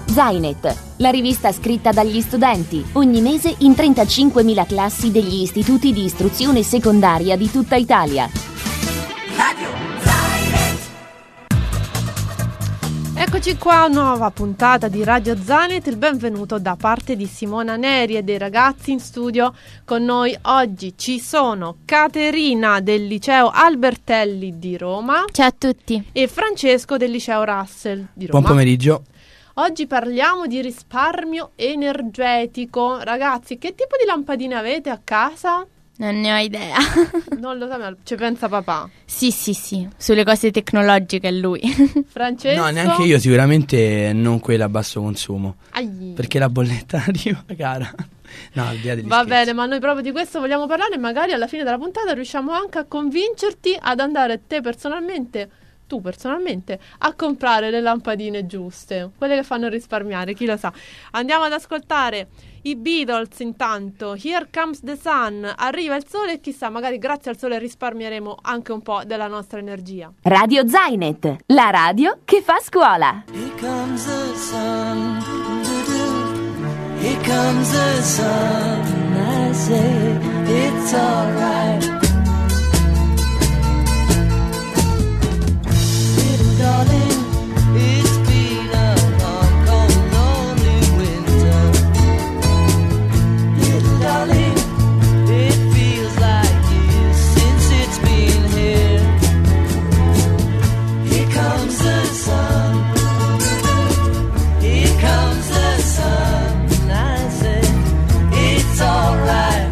Zainet, la rivista scritta dagli studenti, ogni mese in 35.000 classi degli istituti di istruzione secondaria di tutta Italia. Radio Zainet. Eccoci qua, nuova puntata di Radio Zainet, il benvenuto da parte di Simona Neri e dei ragazzi in studio. Con noi oggi ci sono Caterina del liceo Albertelli di Roma. Ciao a tutti. E Francesco del liceo Russell di Roma. Buon pomeriggio. Oggi parliamo di risparmio energetico. Ragazzi, che tipo di lampadine avete a casa? Non ne ho idea. Non lo so, ma ci pensa papà. Sì, sulle cose tecnologiche è lui. Francesco? No, neanche io, sicuramente non quella a basso consumo. Ai. Perché la bolletta arriva cara. No, al di là degli Va scherzi. bene, ma noi proprio di questo vogliamo parlare e magari alla fine della puntata riusciamo anche a convincerti ad andare tu personalmente, a comprare le lampadine giuste, quelle che fanno risparmiare, chi lo sa. Andiamo ad ascoltare i Beatles intanto. Here Comes the Sun, arriva il sole e chissà, magari grazie al sole risparmieremo anche un po' della nostra energia. Radio Zainet, la radio che fa scuola. Here comes the sun. Here comes the sun. I say it's alright. Darling, it's been a long, cold, lonely winter. Little darling, it feels like years since it's been here. Here comes the sun. Here comes the sun. I say it's alright.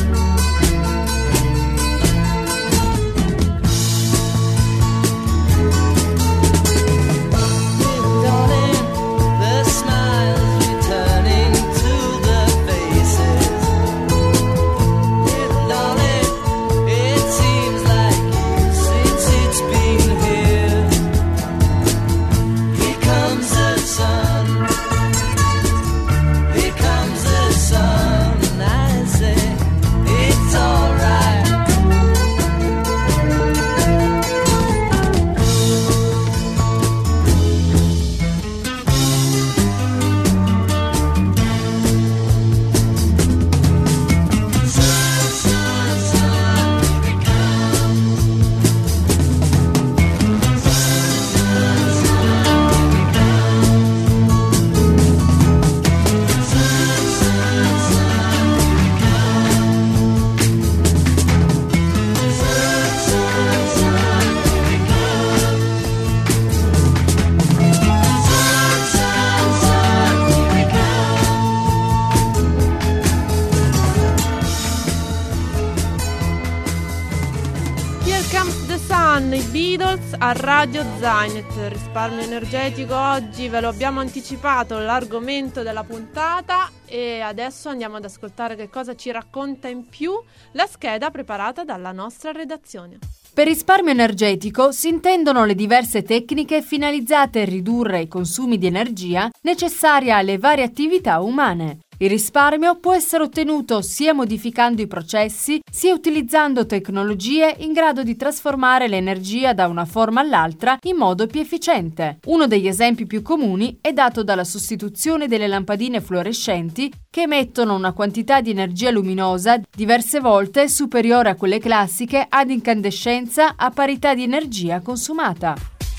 A Radio Zainet, risparmio energetico. Oggi ve lo abbiamo anticipato l'argomento della puntata e adesso andiamo ad ascoltare che cosa ci racconta in più la scheda preparata dalla nostra redazione. Per risparmio energetico si intendono le diverse tecniche finalizzate a ridurre i consumi di energia necessari alle varie attività umane. Il risparmio può essere ottenuto sia modificando i processi, sia utilizzando tecnologie in grado di trasformare l'energia da una forma all'altra in modo più efficiente. Uno degli esempi più comuni è dato dalla sostituzione delle lampadine fluorescenti che emettono una quantità di energia luminosa diverse volte superiore a quelle classiche ad incandescenza a parità di energia consumata.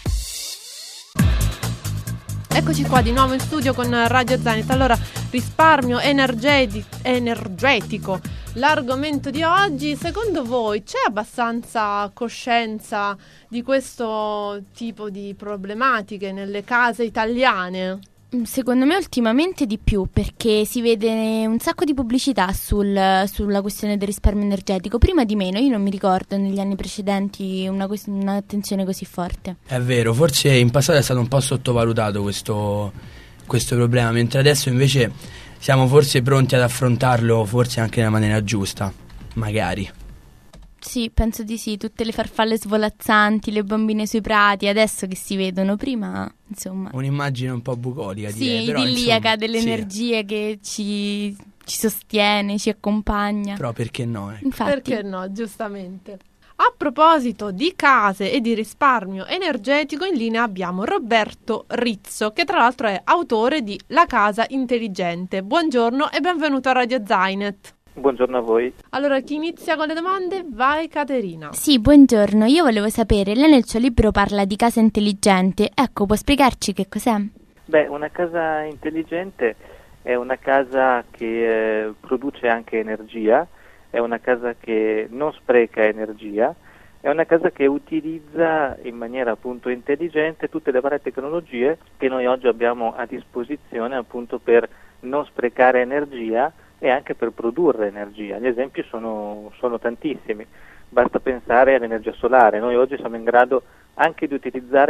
Eccoci qua di nuovo in studio con Radio Zainet. Allora, risparmio energetico, l'argomento di oggi. Secondo voi c'è abbastanza coscienza di questo tipo di problematiche nelle case italiane? Secondo me ultimamente di più, perché si vede un sacco di pubblicità sulla questione del risparmio energetico. Prima di meno, io non mi ricordo negli anni precedenti un'attenzione così forte. È vero, forse in passato è stato un po' sottovalutato questo problema, mentre adesso invece siamo forse pronti ad affrontarlo, forse anche nella maniera giusta, magari. Sì, penso di sì, tutte le farfalle svolazzanti, le bambine sui prati, adesso che si vedono, prima, insomma. Un'immagine un po' bucolica, sì, direi. Però, idilliaca, insomma, dell'energia che ci sostiene, ci accompagna. Però perché no? Infatti. Perché no, giustamente. A proposito di case e di risparmio energetico, in linea abbiamo Roberto Rizzo, che tra l'altro è autore di La casa intelligente. Buongiorno e benvenuto a Radio Zainet. Buongiorno a voi. Allora, chi inizia con le domande? Vai Caterina. Sì, buongiorno. Io volevo sapere, lei nel suo libro parla di casa intelligente. Ecco, può spiegarci che cos'è? Beh, una casa intelligente è una casa che produce anche energia, è una casa che non spreca energia, è una casa che utilizza in maniera appunto intelligente tutte le varie tecnologie che noi oggi abbiamo a disposizione appunto per non sprecare energia e anche per produrre energia. Gli esempi sono tantissimi, basta pensare all'energia solare. Noi oggi siamo in grado anche di utilizzare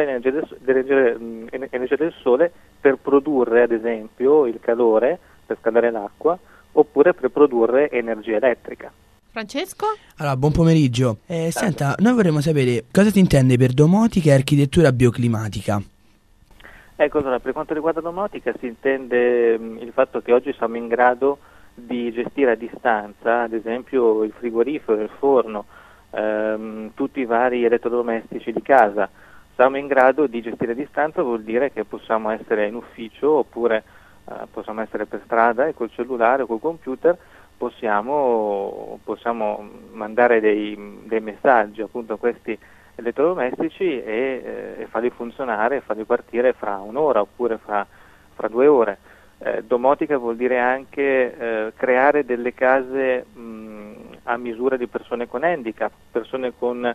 energia del sole per produrre ad esempio il calore, per scaldare l'acqua, oppure per produrre energia elettrica. Francesco? Allora, buon pomeriggio. Senta, noi vorremmo sapere cosa si intende per domotica e architettura bioclimatica. Ecco, allora, per quanto riguarda domotica si intende il fatto che oggi siamo in grado di gestire a distanza, ad esempio il frigorifero, il forno, tutti i vari elettrodomestici di casa. Siamo in grado di gestire a distanza, vuol dire che possiamo essere in ufficio oppure possiamo essere per strada e col cellulare o col computer possiamo mandare dei messaggi appunto a questi elettrodomestici e farli funzionare, farli partire fra un'ora oppure fra 2 ore. Domotica vuol dire anche creare delle case a misura di persone con handicap, persone con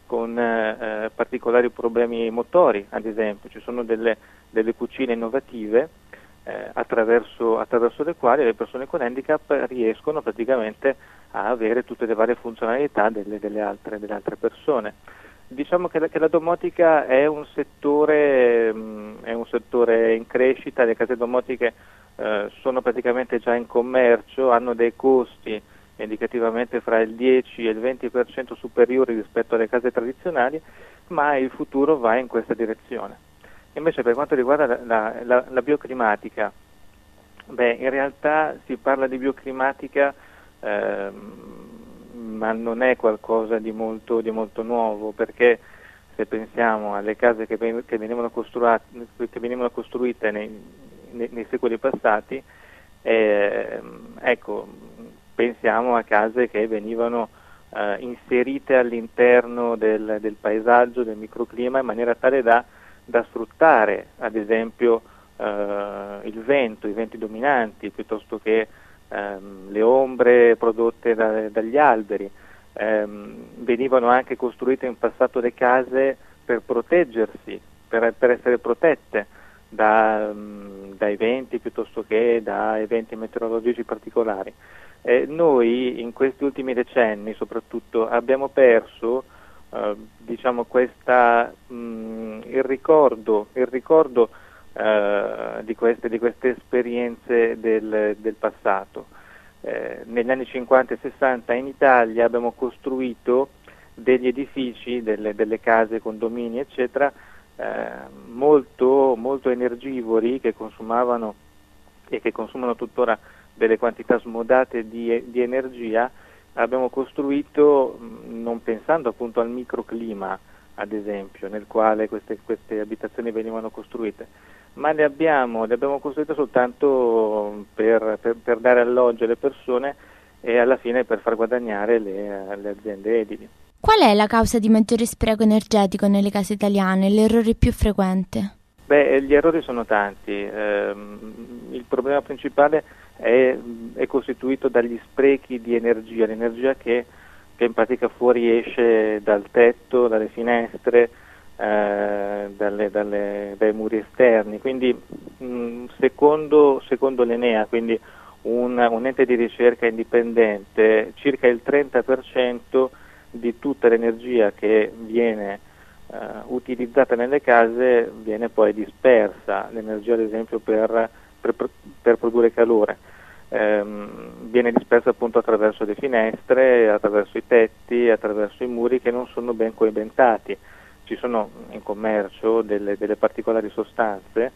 particolari problemi motori, ad esempio. Ci sono delle cucine innovative attraverso le quali le persone con handicap riescono praticamente a avere tutte le varie funzionalità delle altre persone. Diciamo che la domotica è un settore in crescita. Le case domotiche sono praticamente già in commercio, hanno dei costi indicativamente fra il 10 e il 20% superiori rispetto alle case tradizionali, ma il futuro va in questa direzione. Invece per quanto riguarda la bioclimatica, in realtà si parla di bioclimatica ma non è qualcosa di molto nuovo, perché se pensiamo alle case che venivano costruite nei secoli passati, pensiamo a case che venivano inserite all'interno del paesaggio, del microclima, in maniera tale da sfruttare ad esempio il vento, i venti dominanti, piuttosto che le ombre prodotte dagli alberi. Venivano anche costruite in passato le case per proteggersi, per essere protette dai venti piuttosto che da eventi meteorologici particolari. Noi in questi ultimi decenni soprattutto abbiamo perso il ricordo di queste esperienze del passato. Negli anni 50 e 60 in Italia abbiamo costruito degli edifici, delle case, condomini eccetera, molto energivori, che consumavano e che consumano tuttora delle quantità smodate di energia. Abbiamo costruito non pensando appunto al microclima, ad esempio, nel quale queste abitazioni venivano costruite, ma le abbiamo costruite soltanto per dare alloggio alle persone e alla fine per far guadagnare le aziende edili. Qual è la causa di maggiore spreco energetico nelle case italiane, l'errore più frequente? Gli errori sono tanti. Il problema principale è costituito dagli sprechi di energia, l'energia che in pratica fuoriesce dal tetto, dalle finestre, dai muri esterni. Quindi secondo l'Enea, quindi un ente di ricerca indipendente, circa il 30% di tutta l'energia che viene utilizzata nelle case viene poi dispersa. L'energia ad esempio per produrre calore viene dispersa appunto attraverso le finestre, attraverso i tetti, attraverso i muri che non sono ben coibentati. Ci sono in commercio delle particolari sostanze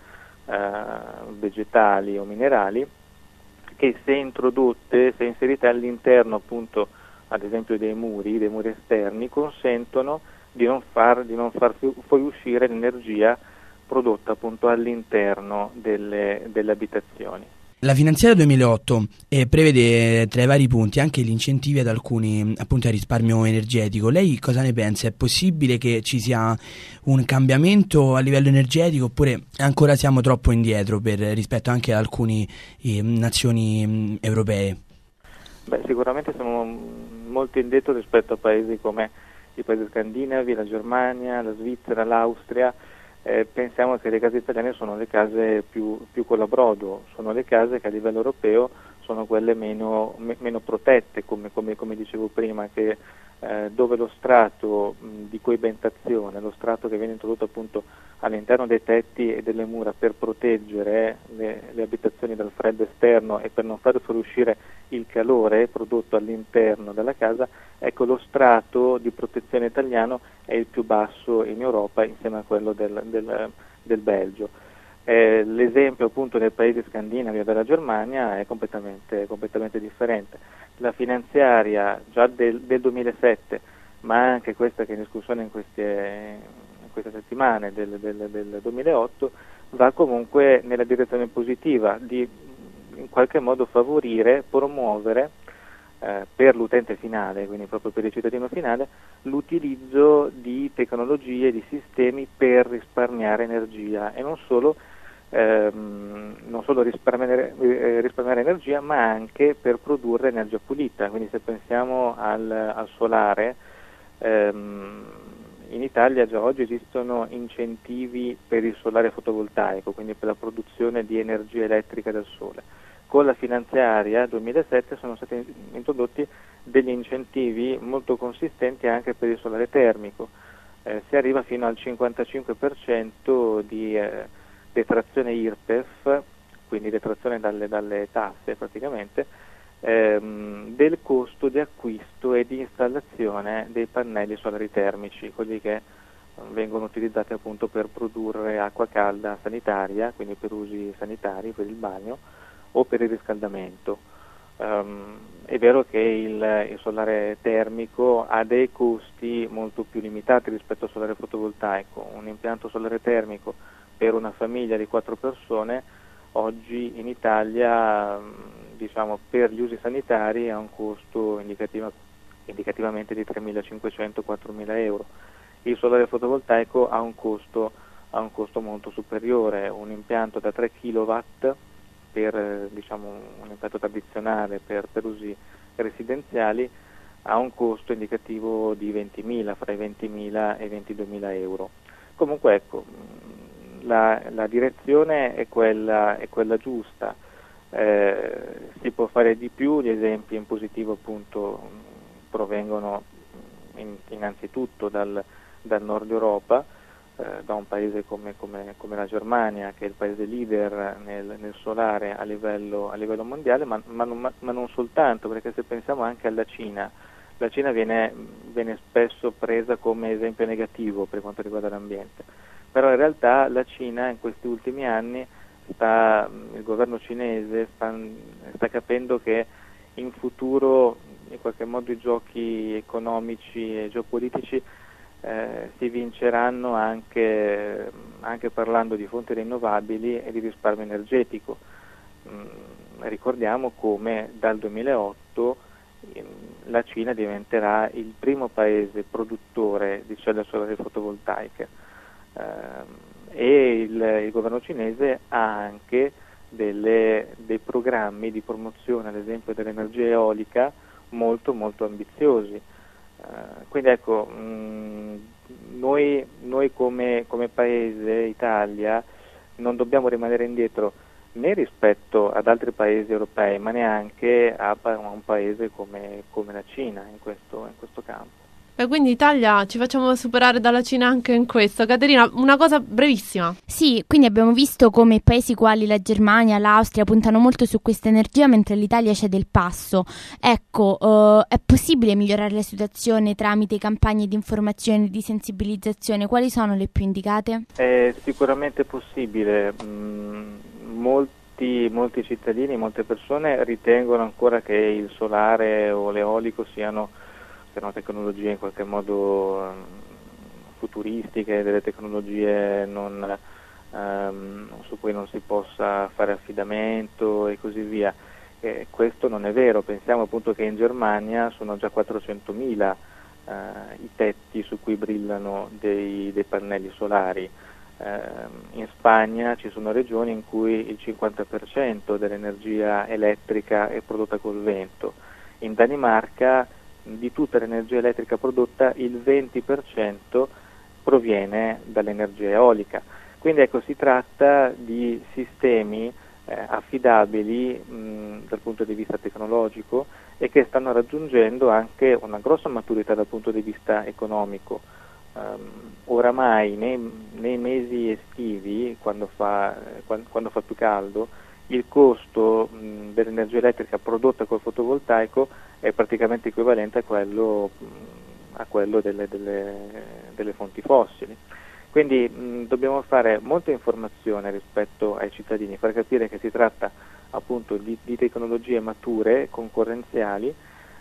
vegetali o minerali che se inserite all'interno appunto ad esempio dei muri esterni, consentono di non far fuoriuscire l'energia prodotta appunto all'interno delle abitazioni. La finanziaria 2008 prevede tra i vari punti anche gli incentivi ad alcuni, appunto, al risparmio energetico. Lei cosa ne pensa? È possibile che ci sia un cambiamento a livello energetico, oppure ancora siamo troppo indietro rispetto anche ad alcune nazioni europee? Beh, sicuramente siamo molto indietro rispetto a paesi come i paesi scandinavi, la Germania, la Svizzera, l'Austria. Pensiamo che le case italiane sono le case più colabrodo, sono le case che a livello europeo sono quelle meno protette, come dicevo prima, che dove lo strato di coibentazione, lo strato che viene introdotto appunto all'interno dei tetti e delle mura per proteggere le abitazioni dal freddo esterno e per non far fuoriuscire il calore prodotto all'interno della casa, ecco, lo strato di protezione italiano è il più basso in Europa insieme a quello del Belgio. L'esempio appunto dei paesi scandinavi o della Germania è completamente differente. La finanziaria già del 2007, ma anche questa che è in discussione in queste settimane del 2008, va comunque nella direzione positiva di in qualche modo favorire, promuovere per l'utente finale, quindi proprio per il cittadino finale, l'utilizzo di tecnologie, di sistemi per risparmiare energia e non solo risparmiare energia, ma anche per produrre energia pulita. Quindi se pensiamo al solare, in Italia già oggi esistono incentivi per il solare fotovoltaico, quindi per la produzione di energia elettrica dal sole. Con la finanziaria 2007 sono stati introdotti degli incentivi molto consistenti anche per il solare termico. Si arriva fino al 55% di detrazione IRPEF, quindi detrazione dalle tasse praticamente, del costo di acquisto e di installazione dei pannelli solari termici, quelli che vengono utilizzati appunto per produrre acqua calda sanitaria, quindi per usi sanitari, per il bagno o per il riscaldamento. È vero che il solare termico ha dei costi molto più limitati rispetto al solare fotovoltaico. Un impianto solare termico per una famiglia di 4 persone oggi in Italia, diciamo, per gli usi sanitari ha un costo indicativamente di 3.500-4.000 euro. Il solare fotovoltaico ha un costo molto superiore. Un impianto da 3 kW per un impianto tradizionale per usi residenziali ha un costo indicativo di 20.000, fra i 20.000 e i 22.000 euro. Comunque ecco, la direzione è quella giusta. Si può fare di più, gli esempi in positivo appunto provengono innanzitutto dal nord Europa, da un paese come la Germania, che è il paese leader nel solare a livello mondiale, ma non soltanto, perché se pensiamo anche alla Cina, la Cina viene spesso presa come esempio negativo per quanto riguarda l'ambiente, però in realtà la Cina in questi ultimi anni il governo cinese sta capendo che in futuro in qualche modo i giochi economici e geopolitici si vinceranno anche parlando di fonti rinnovabili e di risparmio energetico. Ricordiamo come dal 2008 la Cina diventerà il primo paese produttore di celle solari fotovoltaiche e il governo cinese ha anche dei programmi di promozione, ad esempio dell'energia eolica, molto molto ambiziosi. Quindi ecco, noi come Paese Italia non dobbiamo rimanere indietro né rispetto ad altri paesi europei, ma neanche a un paese come la Cina in questo campo. Quindi Italia ci facciamo superare dalla Cina anche in questo. Caterina, una cosa brevissima. Sì, quindi abbiamo visto come paesi quali la Germania, l'Austria puntano molto su questa energia, mentre l'Italia cede il passo. Ecco, è possibile migliorare la situazione tramite campagne di informazione e di sensibilizzazione? Quali sono le più indicate? È sicuramente possibile. Molti molti cittadini, molte persone ritengono ancora che il solare o l'eolico siano tecnologie in qualche modo futuristiche, delle tecnologie su cui non si possa fare affidamento e così via. Questo non è vero. Pensiamo appunto che in Germania sono già 400.000 i tetti su cui brillano dei pannelli solari. In Spagna ci sono regioni in cui il 50% dell'energia elettrica è prodotta col vento. In Danimarca di tutta l'energia elettrica prodotta il 20% proviene dall'energia eolica. Quindi ecco, si tratta di sistemi affidabili dal punto di vista tecnologico e che stanno raggiungendo anche una grossa maturità dal punto di vista economico. Oramai nei mesi estivi, quando fa più caldo, il costo dell'energia elettrica prodotta col fotovoltaico è praticamente equivalente a quello delle fonti fossili. Quindi dobbiamo fare molta informazione rispetto ai cittadini, far capire che si tratta appunto di tecnologie mature, concorrenziali,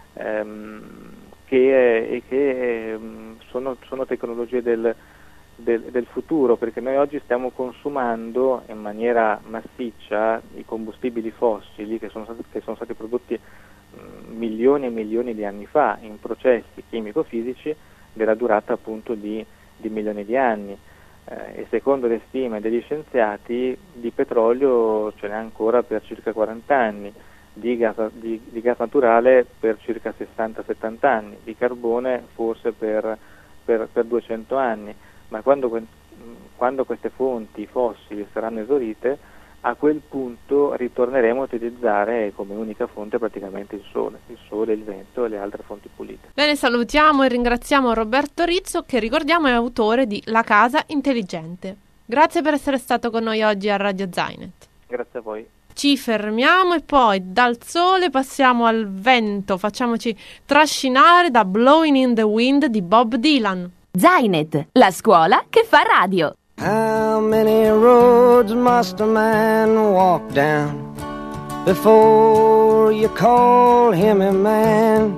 che sono tecnologie del futuro, perché noi oggi stiamo consumando in maniera massiccia i combustibili fossili che sono stati prodotti milioni e milioni di anni fa in processi chimico-fisici della durata appunto di milioni di anni, e secondo le stime degli scienziati di petrolio ce n'è ancora per circa 40 anni, di gas naturale per circa 60-70 anni, di carbone forse per 200 anni, ma quando queste fonti fossili saranno esaurite, a quel punto ritorneremo a utilizzare come unica fonte praticamente il sole, il vento e le altre fonti pulite. Bene, salutiamo e ringraziamo Roberto Rizzo, che ricordiamo è autore di La casa intelligente. Grazie per essere stato con noi oggi a Radio Zainet. Grazie a voi. Ci fermiamo e poi dal sole passiamo al vento, facciamoci trascinare da Blowing in the Wind di Bob Dylan. Zainet, la scuola che fa radio. How many roads must a man walk down before you call him a man?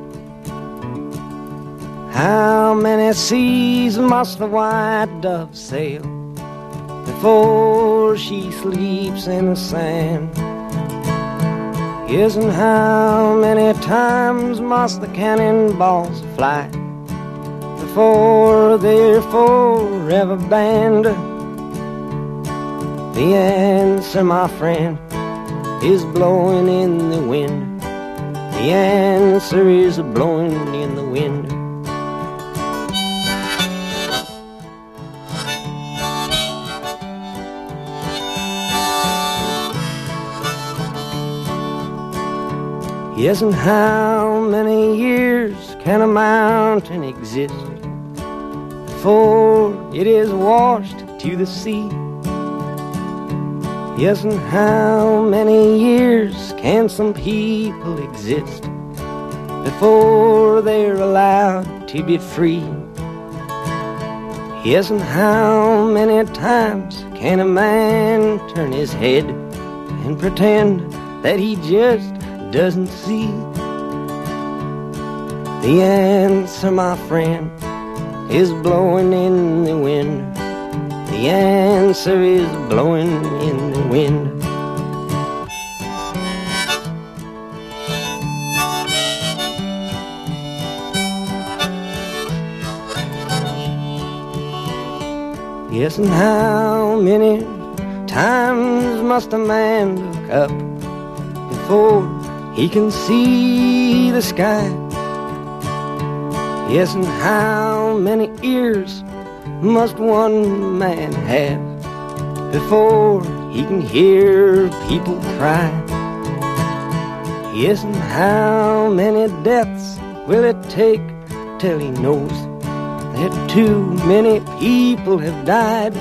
How many seas must the white dove sail before she sleeps in the sand? Yes, and how many times must the cannonballs fly before they're forever banned? The answer, my friend, is blowing in the wind. The answer is blowing in the wind. Yes, and how many years can a mountain exist before it is washed to the sea? Yes, and how many years can some people exist before they're allowed to be free? Yes, and how many times can a man turn his head and pretend that he just doesn't see? The answer, my friend, is blowing in the wind. The answer is blowing in the wind. Yes, and how many times must a man look up before he can see the sky? Yes, and how many ears must one man have before he can hear people cry? Yes, and how many deaths will it take till he knows that too many people have died?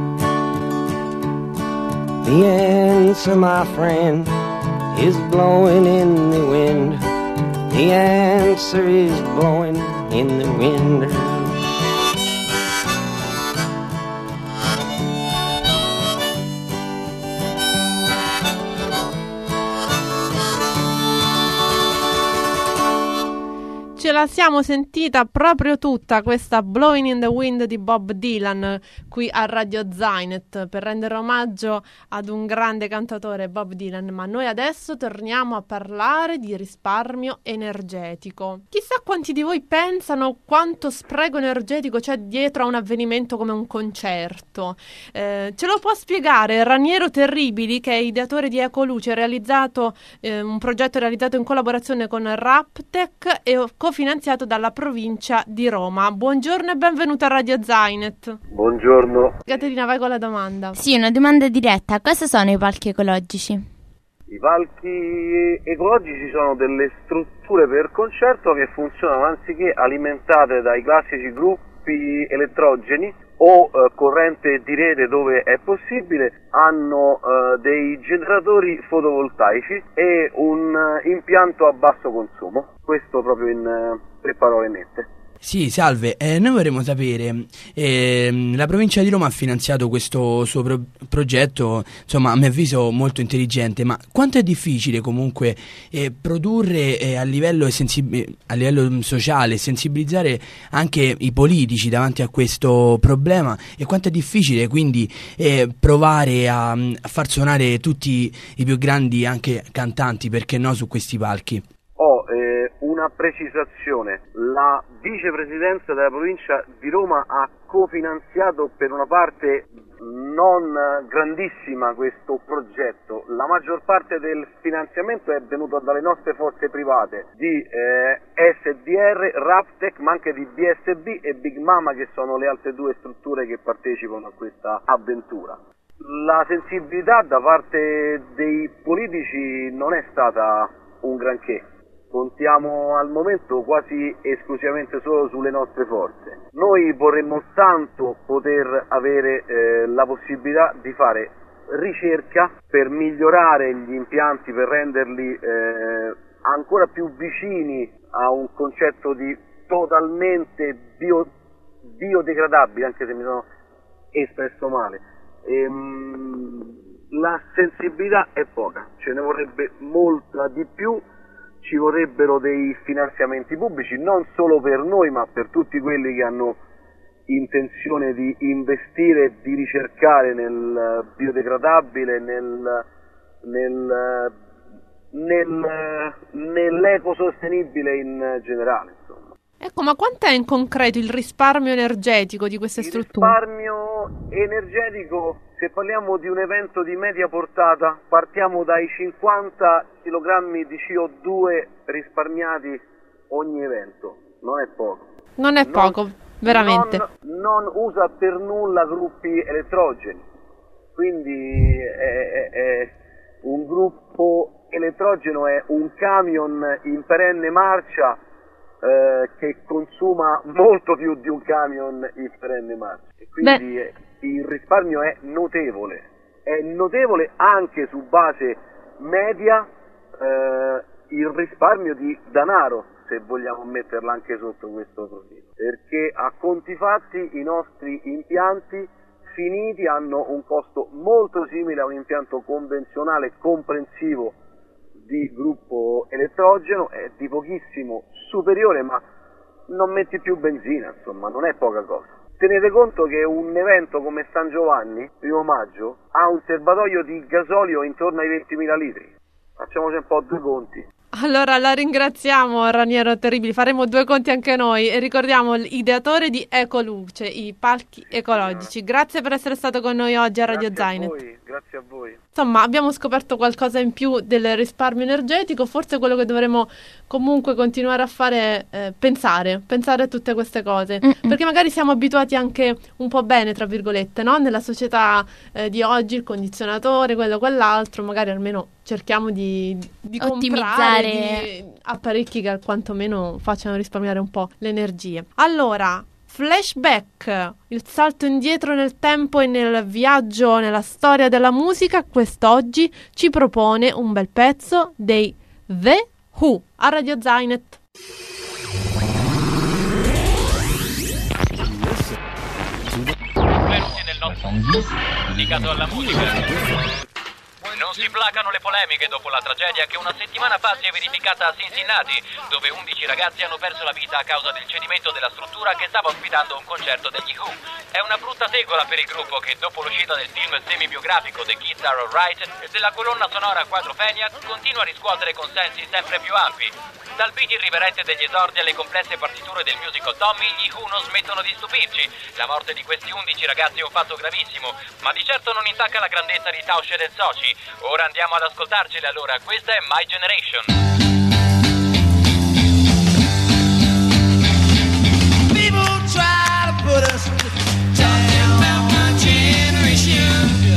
The answer, my friend, is blowing in the wind. The answer is blowing in the wind. ce la siamo sentita proprio tutta questa Blowing in the Wind di Bob Dylan qui a Radio Zainet per rendere omaggio ad un grande cantautore, Bob Dylan. Ma noi adesso torniamo a parlare di risparmio energetico. Chissà quanti di voi pensano quanto spreco energetico c'è dietro a un avvenimento come un concerto. Ce lo può spiegare Raniero Terribili, che è ideatore di Ecoluce, realizzato un progetto realizzato in collaborazione con Raptec e cofinanziato dalla provincia di Roma. Buongiorno e benvenuto a Radio Zainet. Buongiorno. Caterina, vai con la domanda. Sì, una domanda diretta. Cosa sono i palchi ecologici? I palchi ecologici sono delle strutture per concerto che funzionano anziché alimentate dai classici gruppi elettrogeni o corrente di rete dove è possibile, hanno dei generatori fotovoltaici e un impianto a basso consumo. Questo proprio in 3 parole nette. Sì, salve, noi vorremmo sapere, la provincia di Roma ha finanziato questo suo progetto, insomma a mio avviso molto intelligente, ma quanto è difficile comunque produrre a livello sociale, sensibilizzare anche i politici davanti a questo problema, e quanto è difficile quindi provare a far suonare tutti i più grandi anche cantanti, perché no, su questi palchi? Una precisazione: la vicepresidenza della provincia di Roma ha cofinanziato per una parte non grandissima questo progetto. La maggior parte del finanziamento è venuto dalle nostre forze private di SDR, Raptec, ma anche di BSB e Big Mama, che sono le altre 2 strutture che partecipano a questa avventura. La sensibilità da parte dei politici non è stata un granché. Contiamo al momento quasi esclusivamente solo sulle nostre forze. Noi vorremmo tanto poter avere la possibilità di fare ricerca per migliorare gli impianti, per renderli ancora più vicini a un concetto di totalmente biodegradabile, anche se mi sono espresso male. La sensibilità è poca, ce ne vorrebbe molta di più. Ci vorrebbero dei finanziamenti pubblici, non solo per noi, ma per tutti quelli che hanno intenzione di investire e di ricercare nel biodegradabile, nell'ecosostenibile in generale, insomma. Ecco, ma quant'è in concreto il risparmio energetico di queste strutture? Il risparmio energetico, se parliamo di un evento di media portata, partiamo dai 50 kg di CO2 risparmiati ogni evento. Non è poco. Non è poco, veramente. Non usa per nulla gruppi elettrogeni. Quindi un gruppo elettrogeno è un camion in perenne marcia che consuma molto più di un camion in perenne marcia. E quindi il risparmio è notevole anche su base media, il risparmio di denaro, se vogliamo metterla anche sotto questo profilo, perché a conti fatti i nostri impianti finiti hanno un costo molto simile a un impianto convenzionale comprensivo di gruppo elettrogeno, è di pochissimo superiore, ma non metti più benzina, insomma non è poca cosa. Tenete conto che un evento come San Giovanni, 1 maggio, ha un serbatoio di gasolio intorno ai 20.000 litri. Facciamoci un po' 2 conti. Allora la ringraziamo, Raniero Terribili, faremo 2 conti anche noi e ricordiamo l'ideatore di Ecoluce, i palchi ecologici. Grazie per essere stato con noi oggi a Radio Zainet. Grazie a voi. Insomma, abbiamo scoperto qualcosa in più del risparmio energetico, forse quello che dovremmo comunque continuare a fare è pensare a tutte queste cose, perché magari siamo abituati anche un po' bene, tra virgolette, no? Nella società di oggi, il condizionatore, quello, quell'altro, magari almeno cerchiamo di comprare apparecchi che quantomeno facciano risparmiare un po' le energie. Allora, flashback, il salto indietro nel tempo e nel viaggio nella storia della musica, quest'oggi ci propone un bel pezzo dei The Who a Radio Zainet. Benvenuti nel nostro dedicato alla musica. Non si placano le polemiche dopo la tragedia che una settimana fa si è verificata a Cincinnati, dove 11 ragazzi hanno perso la vita a causa del cedimento della struttura che stava ospitando un concerto degli Who. È una brutta tegola per il gruppo che, dopo l'uscita del film semi-biografico The Kids Are Alright e della colonna sonora Quadrophenia, continua a riscuotere consensi sempre più ampi. Dal beat irriverente degli esordi alle complesse partiture del musical Tommy, gli Who non smettono di stupirci. La morte di questi 11 ragazzi è un fatto gravissimo, ma di certo non intacca la grandezza di Townshend e Soci. Ora andiamo ad ascoltarceli allora, questa è My Generation. People try to put us down about my generation.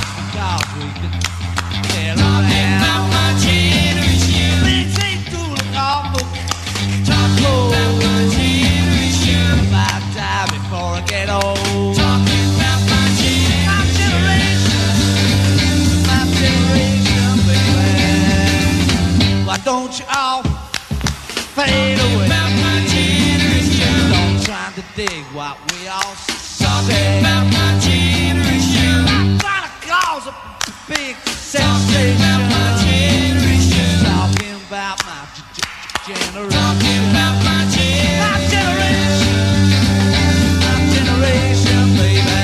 Talking about my generation. Things ain't too awful. Talking about my generation. If I die before I get old. Talking about my generation. My generation, baby. Why don't you all fade away? About my generation. Don't try to dig what we all say. Talking about my generation. I'm trying to cause a big sensation. Talking about my generation. Talking about my generation. Talking about my generation. My generation, baby.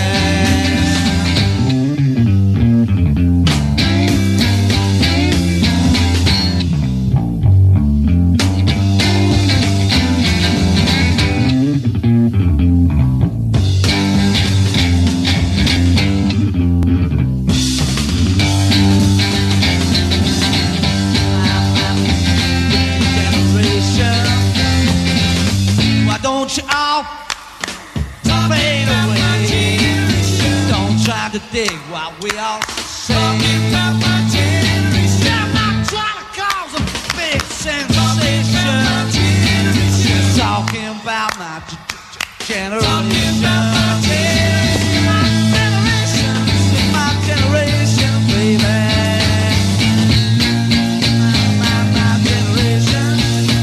Don't you all fade away? Don't try to dig what we all say. Talking about my generation. I'm not trying to cause a big sensation. Just talking about my generation. Talking about my generation. My generation, baby. My generation.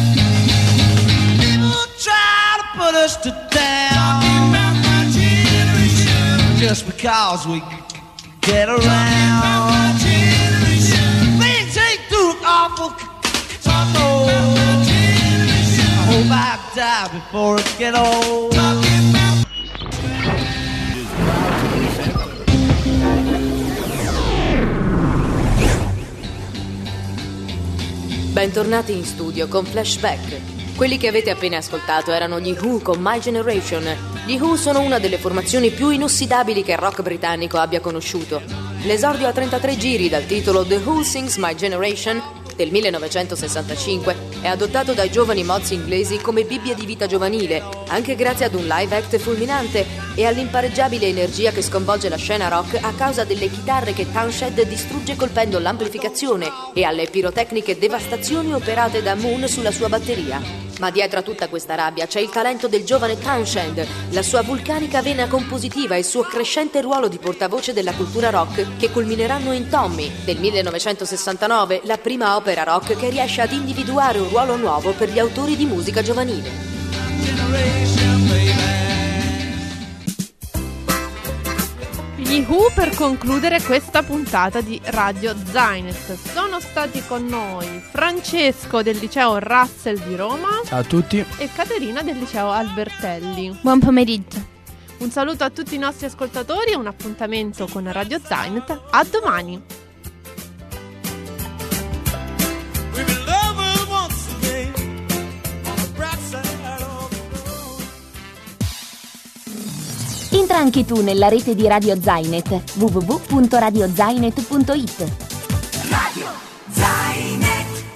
People try to put us to down. Talking about my generation. Just because we get around. Talking about my generation. Things ain't too awful. Talking about my generation. I hope I die before I get old. Talking about. Bentornati in studio con Flashback. Quelli che avete appena ascoltato erano gli Who con My Generation. Gli Who sono una delle formazioni più inossidabili che il rock britannico abbia conosciuto. L'esordio a 33 giri dal titolo The Who Sings My Generation del 1965 è adottato dai giovani mods inglesi come bibbia di vita giovanile, anche grazie ad un live act fulminante e all'impareggiabile energia che sconvolge la scena rock a causa delle chitarre che Townshend distrugge colpendo l'amplificazione e alle pirotecniche devastazioni operate da Moon sulla sua batteria. Ma dietro a tutta questa rabbia c'è il talento del giovane Townshend, la sua vulcanica vena compositiva e il suo crescente ruolo di portavoce della cultura rock che culmineranno in Tommy, del 1969, la prima opera rock che riesce ad individuare un ruolo nuovo per gli autori di musica giovanile. Gli Who per concludere questa puntata di Radio Zainet. Sono stati con noi Francesco del liceo Russell di Roma. Ciao a tutti. E Caterina del liceo Albertelli. Buon pomeriggio. Un saluto a tutti i nostri ascoltatori e un appuntamento con Radio Zainet. A domani. Entra anche tu nella rete di Radio Zainet, www.radiozainet.it. Radio Zainet.